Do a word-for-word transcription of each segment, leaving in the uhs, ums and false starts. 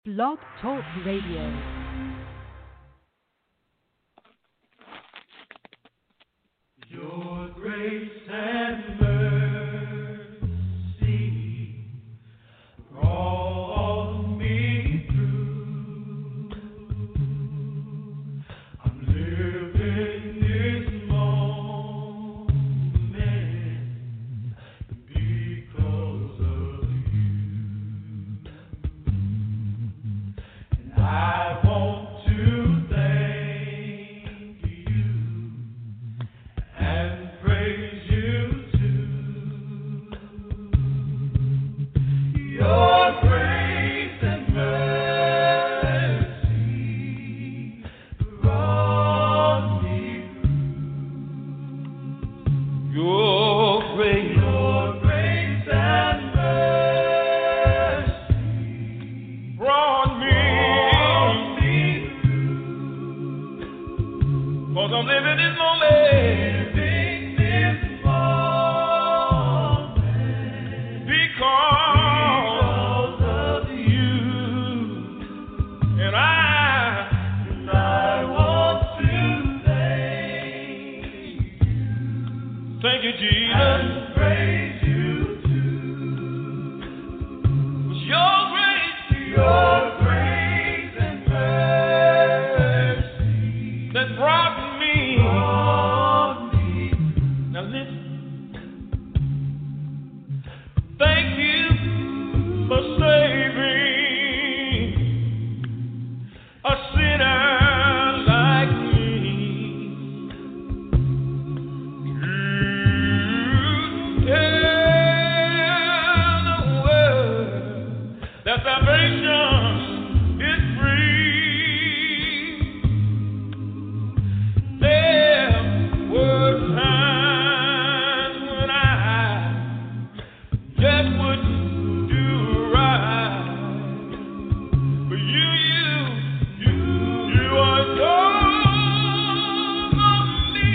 Blog Talk Radio. Your grace and mercy brought me through. I'm living this moment because of you. And I want to thank you and praise you too. Your grace and mercy brought me through. Your grace, your grace and mercy brought me, brought me through. 'Cause I'm living this moment. Living this moment because of you. And I, and I want to thank you. Thank you, Jesus. And praise you too. 'Cause your grace, your grace and mercy that brought me, brought me. Now listen. Thank you for saving a sinner like me. You tell the world that salvation is free. There were times when I just wouldn't do right, but you, you, you, you are so me,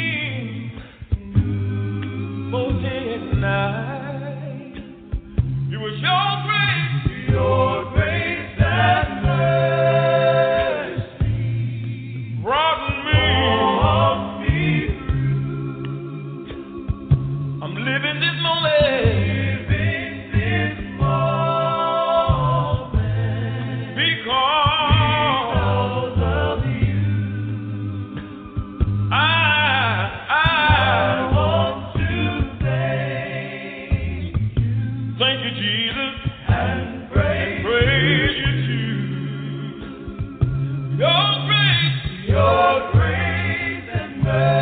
both day and night. It was your grace, your grace and mercy brought me, brought me through. I'm living this moment, living this moment because of you. I, I, want to thank you. Thank you, Jesus, and praise, praise you too. Your grace, your grace and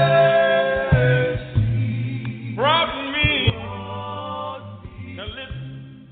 mercy brought me. Now listen.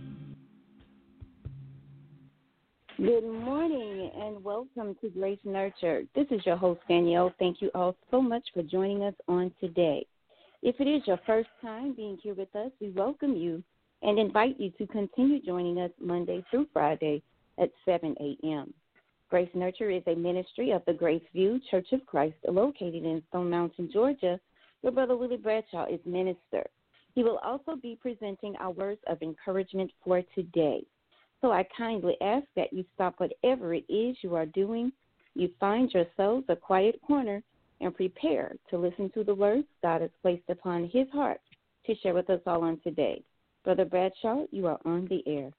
Good morning and welcome to Grace Nurture. This is your host, Danielle. Thank you all so much for joining us on today. If it is your first time being here with us, we welcome you and invite you to continue joining us Monday through Friday at seven a.m. Grace Nurture is a ministry of the Grace View Church of Christ located in Stone Mountain, Georgia, where Brother Willie Bradshaw is minister. He will also be presenting our words of encouragement for today. So I kindly ask that you stop whatever it is you are doing, you find yourselves a quiet corner, and prepare to listen to the words God has placed upon his heart to share with us all on today. Brother Bradshaw, you are on the air.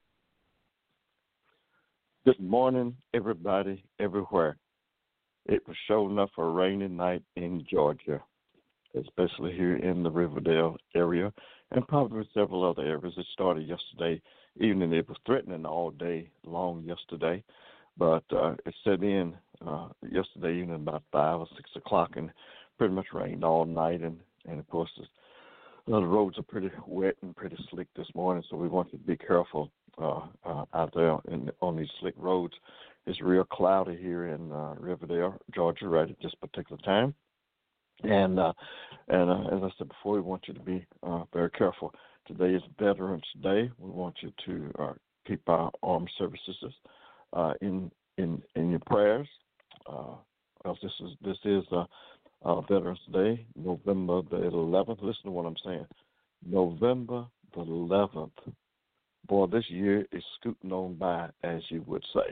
Good morning, everybody, everywhere. It was sure enough a rainy night in Georgia, especially here in the Riverdale area, and probably several other areas. It started yesterday evening. It was threatening all day long yesterday, but uh, it set in uh, yesterday evening about five or six o'clock, and pretty much rained all night. And, and of course, the, uh, the roads are pretty wet and pretty slick this morning, so we want to be careful uh, uh, out there in, on these slick roads. It's real cloudy here in uh, Riverdale, Georgia, right at this particular time. And uh, and uh, as I said before, we want you to be uh, very careful. Today is Veterans Day. We want you to uh, keep our armed services uh, in in in your prayers. Uh, else this is this is uh, uh, Veterans Day, November the eleventh. Listen to what I'm saying. November the eleventh, boy, this year is scooting on by, as you would say.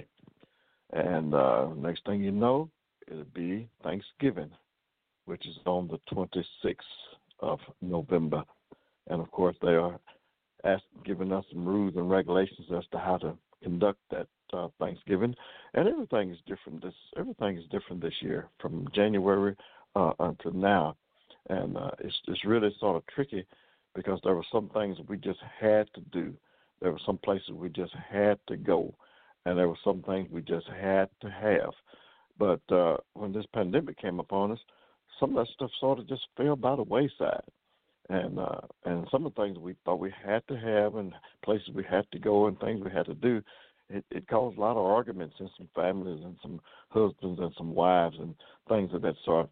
And uh, next thing you know, it'll be Thanksgiving, which is on the twenty-sixth of November. And, of course, they are asked, giving us some rules and regulations as to how to conduct that uh, Thanksgiving. And everything is different. This Everything is different this year from January uh, until now. And uh, it's, it's really sort of tricky because there were some things we just had to do. There were some places we just had to go. And there were some things we just had to have. But uh, when this pandemic came upon us, some of that stuff sort of just fell by the wayside. And uh, and some of the things we thought we had to have and places we had to go and things we had to do, it, it caused a lot of arguments in some families and some husbands and some wives and things of that sort.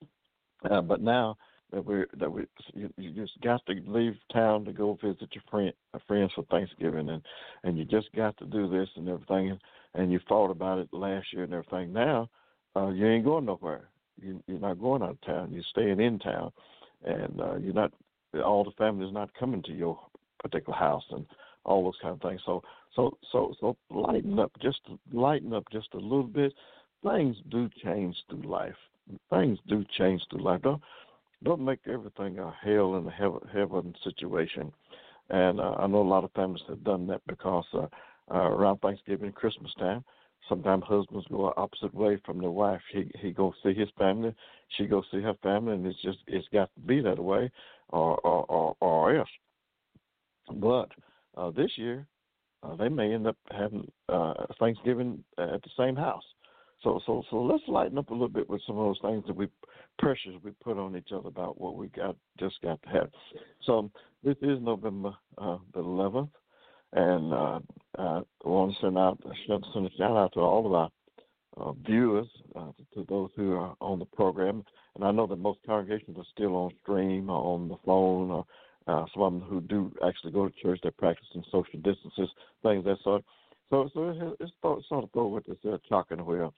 Uh, but now that we that we you, you just got to leave town to go visit your friend uh, friends for Thanksgiving, and, and you just got to do this and everything, and, and you thought about it last year and everything. Now uh, you ain't going nowhere. You, you're not going out of town. You're staying in town. And uh, you're not, all the family is not coming to your particular house and all those kind of things. So, so, so, so lighten up, just lighten up just a little bit. Things do change through life. Things do change through life. Don't, don't make everything a hell and a heaven, heaven situation. And uh, I know a lot of families have done that because uh, uh, around Thanksgiving, Christmas time, sometimes husbands go opposite way from their wife. He he goes see his family, she goes see her family, and it's just it's got to be that way, or or or, or else. But uh, this year, uh, they may end up having uh, Thanksgiving at the same house. So so so let's lighten up a little bit with some of those things that we pressures we put on each other about what we got just got to have. So this is November uh, the eleventh. And uh, uh, I want to send out send a shout out to all of our uh, viewers, uh, to those who are on the program. And I know that most congregations are still on stream or on the phone, or uh, some of them who do actually go to church, they're practicing social distances, things of that sort. So, so it's, it's sort of throw with this uh, chalk and wheel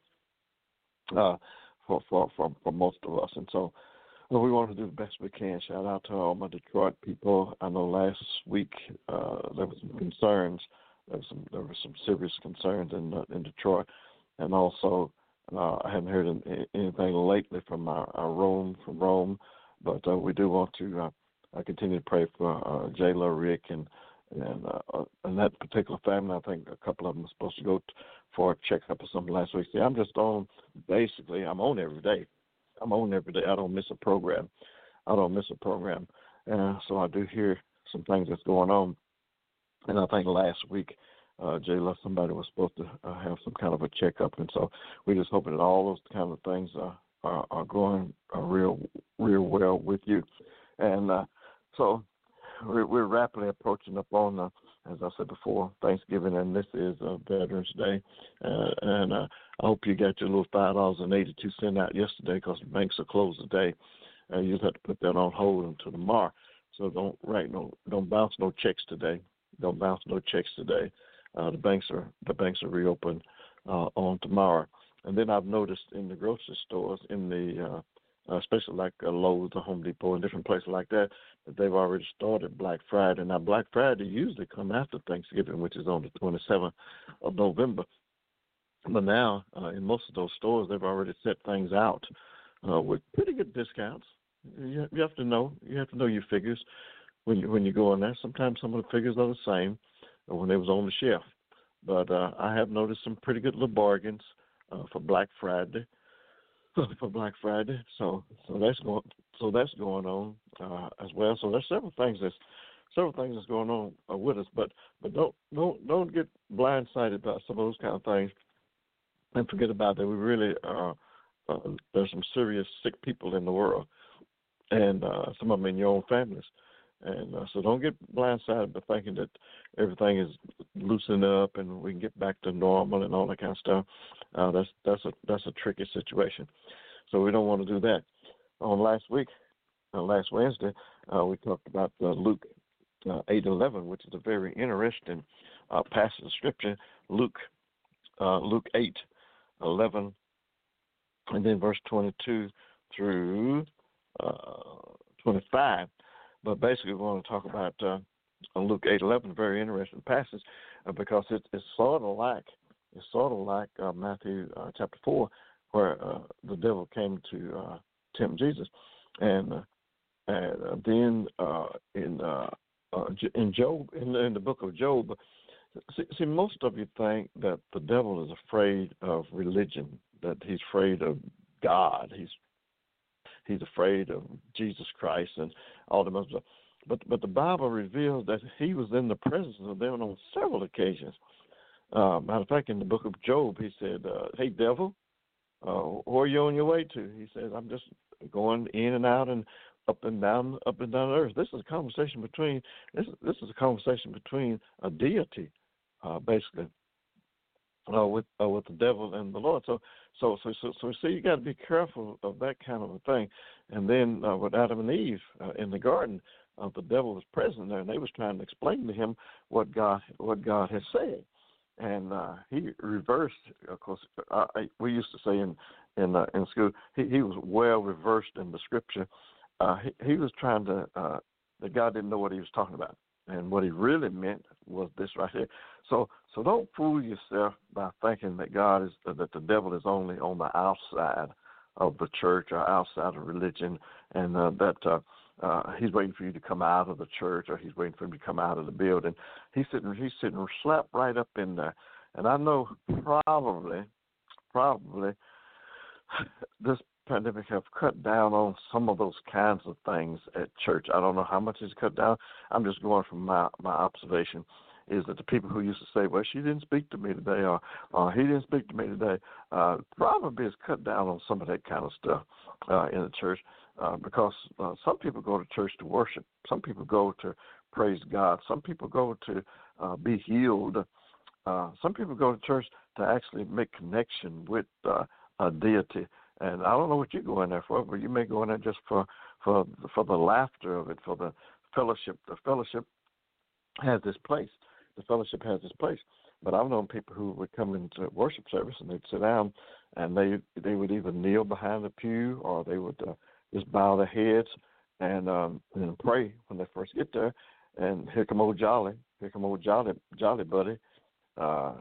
uh, for, for, for, for most of us. And so well, we want to do the best we can. Shout out to all my Detroit people. I know last week uh, there were some concerns. There were some there were some serious concerns in uh, in Detroit, and also uh, I haven't heard anything lately from our, our Rome from Rome, but uh, we do want to uh, continue to pray for uh, Jayla, Rick, and and uh, and that particular family. I think a couple of them are supposed to go t- for a checkup or something last week. See, I'm just on basically. I'm on every day. I'm on every day. I don't miss a program. I don't miss a program. Uh, so I do hear some things that's going on. And I think last week, uh, Jayla, somebody was supposed to uh, have some kind of a checkup. And so we're just hoping that all those kind of things are, are, are going uh, real, real well with you. And uh, so we're, we're rapidly approaching up on, uh, as I said before, Thanksgiving, and this is uh, Veterans Day. Uh, and uh, I hope you got your little five dollars and eighty-two cents out yesterday because the banks are closed today. Uh, you just have to put that on hold until tomorrow. So don't write no, don't bounce no checks today. Don't bounce no checks today. Uh, the banks are the banks are reopened uh, on tomorrow. And then I've noticed in the grocery stores, in the uh, uh, especially like uh, Lowe's, the Home Depot, and different places like that, that they've already started Black Friday. Now, Black Friday usually come after Thanksgiving, which is on the twenty-seventh of November. But now, uh, in most of those stores, they've already set things out uh, with pretty good discounts. You, you have to know. You have to know your figures when you when you go in there. Sometimes some of the figures are the same uh, when they was on the shelf. But uh, I have noticed some pretty good little bargains uh, for Black Friday. for Black Friday, so so that's going so that's going on uh, as well. So there's several things that's several things that's going on uh, with us. But but don't don't don't get blindsided by some of those kind of things. And forget about that. We really are. Uh, there's some serious sick people in the world, and uh, some of them in your own families. And uh, so don't get blindsided by thinking that everything is loosening up and we can get back to normal and all that kind of stuff. Uh, that's that's a that's a tricky situation. So we don't want to do that. On last week, uh, last Wednesday, uh, we talked about uh, Luke uh, eight eleven, which is a very interesting uh, passage of scripture. Luke uh, Luke eight eleven, and then verse twenty-two through uh, twenty-five. But basically, we want to talk about uh, Luke eight eleven, a very interesting passage uh, because it, it's sort of like it's sort of like uh, Matthew uh, chapter four, where uh, the devil came to uh, tempt Jesus, and uh, and then uh, in uh, uh, in Job in, in the book of Job. See, see, most of you think that the devil is afraid of religion, that he's afraid of God, he's he's afraid of Jesus Christ and all the other stuff. But but the Bible reveals that he was in the presence of them on several occasions. Uh, matter of fact, in the book of Job, he said, uh, "Hey, devil, uh, where are you on your way to?" He says, "I'm just going in and out and up and down, up and down the earth." This is a conversation between this. This is a conversation between a deity, uh, basically, uh, with uh, with the devil and the Lord. So so so so so see, you got to be careful of that kind of a thing. And then uh, with Adam and Eve uh, in the garden. Uh, the devil was present there, and they was trying to explain to him what God what God had said, and uh, he reversed. Of course, uh, we used to say in in uh, in school, he, he was well reversed in the scripture. Uh, he, he was trying to uh, that God didn't know what he was talking about, and what he really meant was this right here. So so don't fool yourself by thinking that God is uh, that the devil is only on the outside of the church or outside of religion, and uh, that. Uh, Uh, he's waiting for you to come out of the church, or he's waiting for him to come out of the building. He's sitting, he's sitting, slap right up in there. And I know probably, probably, this pandemic have cut down on some of those kinds of things at church. I don't know how much it's cut down. I'm just going from my my observation. Is that the people who used to say, "Well, she didn't speak to me today," or, or "He didn't speak to me today," uh, probably has cut down on some of that kind of stuff uh, in the church. Uh, because uh, some people go to church to worship. Some people go to praise God. Some people go to uh, be healed. Uh, some people go to church to actually make connection with uh, a deity. And I don't know what you go in there for, but you may go in there just for, for, for the laughter of it, for the fellowship. The fellowship has this place. The fellowship has this place. But I've known people who would come into worship service and they'd sit down and they they would either kneel behind the pew or they would uh, just bow their heads and um, and pray when they first get there. And here come old Jolly, here come old Jolly, Jolly buddy. Uh,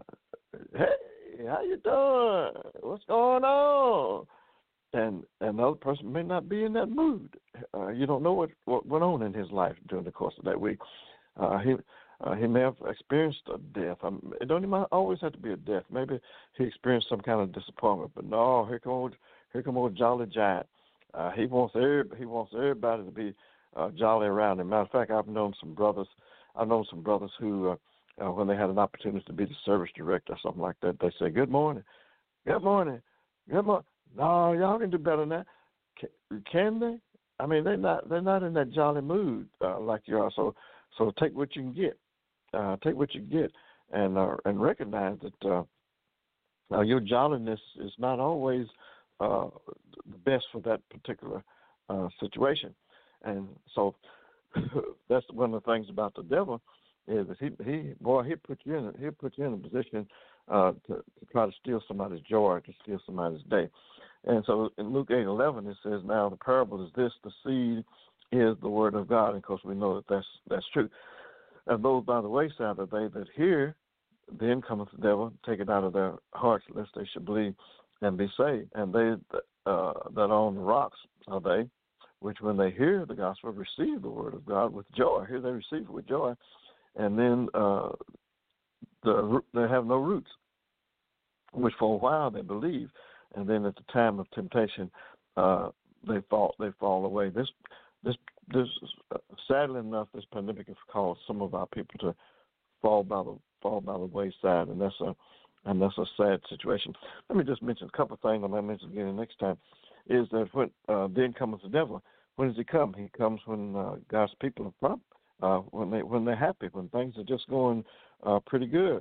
hey, how you doing? What's going on? And and the other person may not be in that mood. Uh, you don't know what, what went on in his life during the course of that week. Uh, he uh, he may have experienced a death. Um, it don't even always have to be a death. Maybe he experienced some kind of disappointment. But no, here come old, here come old Jolly Giant. Uh, he wants every, he wants everybody to be uh, jolly around him. Matter of fact, I've known some brothers. I've known some brothers who, uh, uh, when they had an opportunity to be the service director or something like that, they say, "Good morning, good morning, good morning." No, y'all can do better than that. Can, can they? I mean, they're not they're not in that jolly mood uh, like you are. So so take what you can get. Uh, take what you can get, and uh, and recognize that uh, uh, your jolliness is not always Uh, the best for that particular uh, situation. And so that's one of the things about the devil is that he, he boy, he'll put you in a, he'll put you in a position uh, to, to try to steal somebody's joy, to steal somebody's day. And so in Luke eight eleven it says, "Now the parable is this: the seed is the word of God." And of course we know that that's, that's true. And those by the wayside are they that hear, then cometh the devil, take it out of their hearts, lest they should believe and be saved. And they uh, that are on the rocks are they, which when they hear the gospel, receive the word of God with joy. Here they receive it with joy, and then uh, the they have no roots, which for a while they believe, and then at the time of temptation, uh, they fall they fall away. This this this uh, sadly enough, this pandemic has caused some of our people to fall by the fall by the wayside, and that's a And that's a sad situation. Let me just mention a couple of things I might mention again next time. Is that when uh, then comes the devil? When does he come? He comes when uh, God's people are prompt, uh, when they when they're happy, when things are just going uh, pretty good.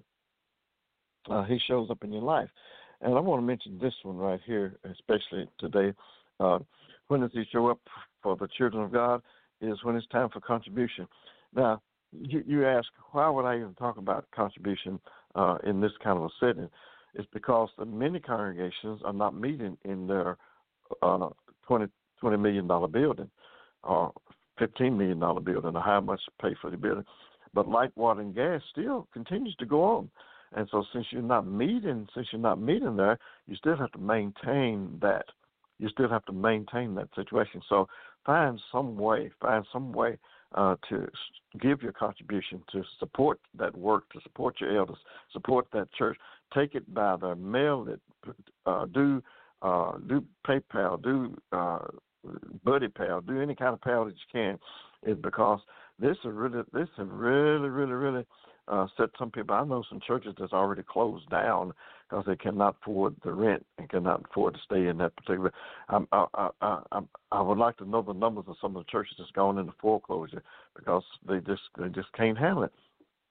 Uh, he shows up in your life, and I want to mention this one right here, especially today. Uh, when does he show up for the children of God? Is when it's time for contribution. Now, you, you ask, why would I even talk about contribution uh, in this kind of a setting? It's because the many congregations are not meeting in their uh, twenty, million dollars building or fifteen million dollars building, or how much to pay for the building. but light, water, and gas still continues to go on. And so since you're not meeting, since you're not meeting there, you still have to maintain that. You still have to maintain that situation. So find some way, find some way uh, to give your contribution, to support that work, to support your elders, support that church. Take it by the mail it, uh, do uh, do PayPal, do uh, Buddy Pal, do any kind of pal that you can, is because this is really, this is really, really, really uh, set some people. I know some churches that's already closed down because they cannot afford the rent and cannot afford to stay in that particular. Um, I, I, I, I, I would like to know the numbers of some of the churches that's gone into foreclosure because they just they just can't handle it.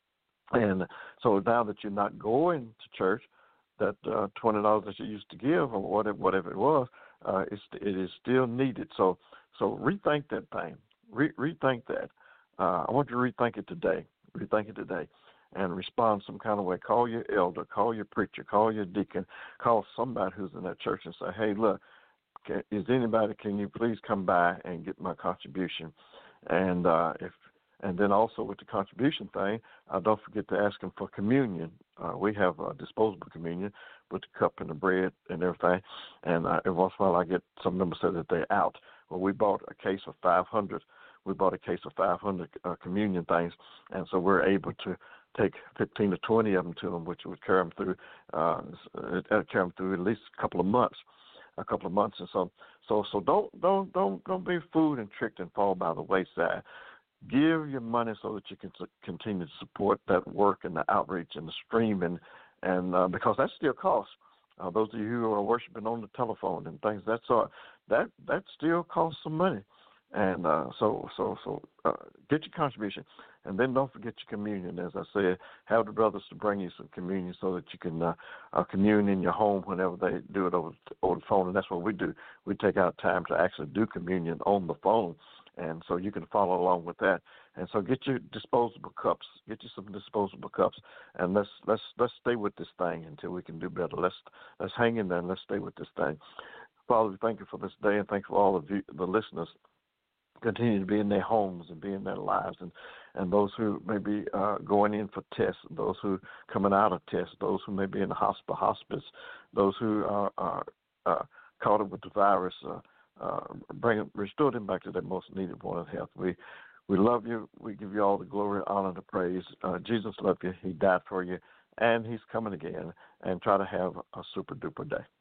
And so now that you're not going to church, that uh, twenty dollars that you used to give or whatever, whatever it was, uh, it's, it is still needed. So so rethink that thing. Re- rethink that. Uh, I want you to rethink it today. Rethink it today and respond some kind of way. Call your elder, call your preacher, call your deacon, call somebody who's in that church and say, hey, look, can, is anybody, can you please come by and get my contribution? And uh, if And then also with the contribution thing, uh, don't forget to ask them for communion. Uh, we have uh, disposable communion with the cup and the bread and everything. And uh, every once in a while I get some members say that they're out. Well, we bought a case of five hundred. We bought a case of five hundred uh, communion things. And so we're able to take fifteen to twenty of them to them, which would carry them through, uh, uh, carry them through at least a couple of months. A couple of months, and so so so don't don't don't don't be fooled and tricked and fall by the wayside. Give your money so that you can continue to support that work and the outreach and the streaming, and uh, because that still costs. Uh, those of you who are worshiping on the telephone and things, that's uh, that that still costs some money, and uh, so so so uh, get your contribution, and then don't forget your communion. As I said, have the brothers to bring you some communion so that you can uh, uh, commune in your home whenever they do it over over the phone, and that's what we do. We take out time to actually do communion on the phone. And so you can follow along with that. And so get your disposable cups. Get you some disposable cups, and let's let's let's stay with this thing until we can do better. Let's let's hang in there and let's stay with this thing. Father, we thank you for this day and thank you for all of you, the listeners. Continue to be in their homes and be in their lives, and, and those who may be uh, going in for tests, those who coming out of tests, those who may be in the hospital, hospice, those who are, are uh, caught up with the virus. Uh, Uh, bring it, restore them back to their most needed point of health. We we love you. We give you all the glory, honor, and the praise. Uh, Jesus loved you. He died for you, and he's coming again. And try to have a super duper day.